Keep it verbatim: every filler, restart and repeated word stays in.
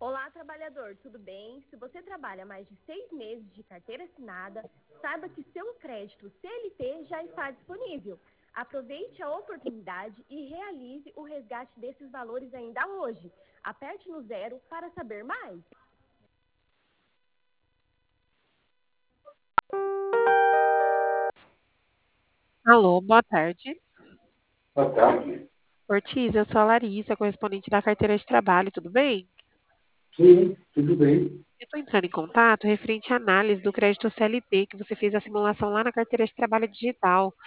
Olá, trabalhador, tudo bem? Se você trabalha mais de seis meses de carteira assinada, saiba que seu crédito C L T já está disponível. Aproveite a oportunidade e realize o resgate desses valores ainda hoje. Aperte no zero para saber mais. Alô, boa tarde. Boa tarde. Ortiz, eu sou a Larissa, correspondente da carteira de trabalho, tudo bem? Sim, tudo bem. Eu estou entrando em contato referente à análise do crédito C L T, que você fez a simulação lá na carteira de trabalho digital.